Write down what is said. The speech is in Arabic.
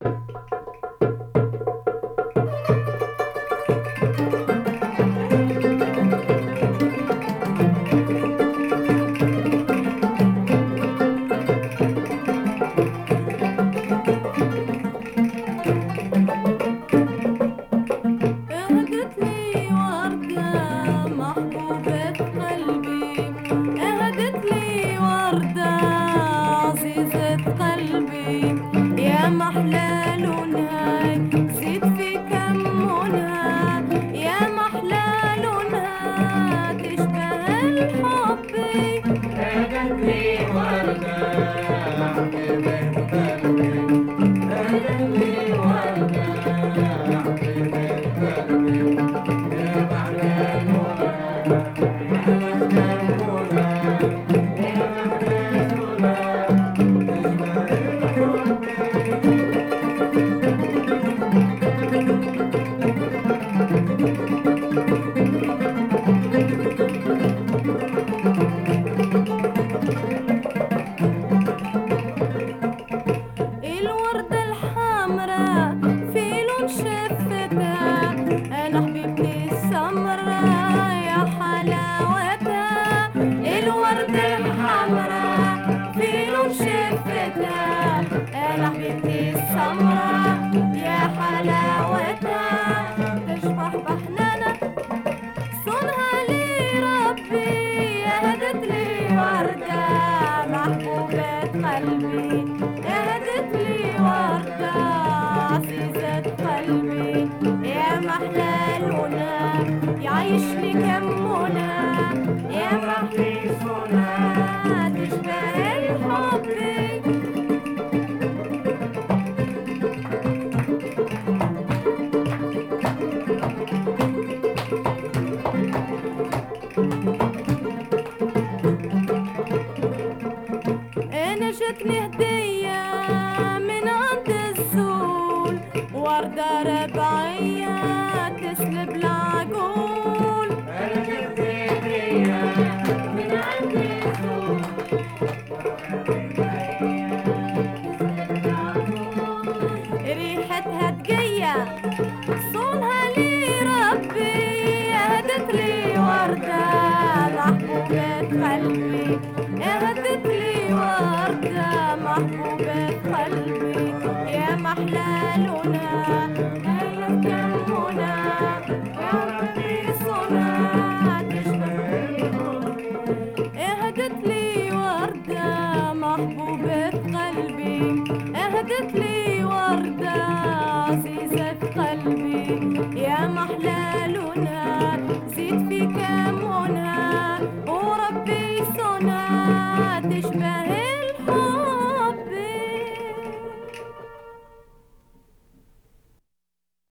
يا محلى لونها زيد في كمونها، يا محلى لونها تشبه الحب. هدت لي وردة حبيبة قلبي، هدت لي وردة حبيبة قلبي، يا محلى لونها زيد في كمونها، يا محلى لونها الوردة الحمراء في لون شفتها، أنا حبيبتي السمراء يا حلاوتها. الوردة الحمراء في لون شفتها، أنا حبيبتي السمراء يا حلاوتها. تشبه بحنانة صنها لي ربي، هدت لي وردة محبوبة قلبي، هدت لي وردة عزيزة قلبي، يا محلى لونها يعيشني كمونها، يا محلى صونها تشبه الحب. أنا جتني هدية من عند الزول، وردة ربعية تسلب العقول. أنا جتني هدية من عند الزول، ريحتها تقية صونها لي ربي، هدت لي وردة محبوبة قلبي، هدت لي وردة محبوبة قلبي، يا محلى لونها هي كمونها، يا ربي صونها تشبه الحب. هدت لي وردة محبوبة قلبي، هدت لي وردة عزيزة قلبي، يا محلى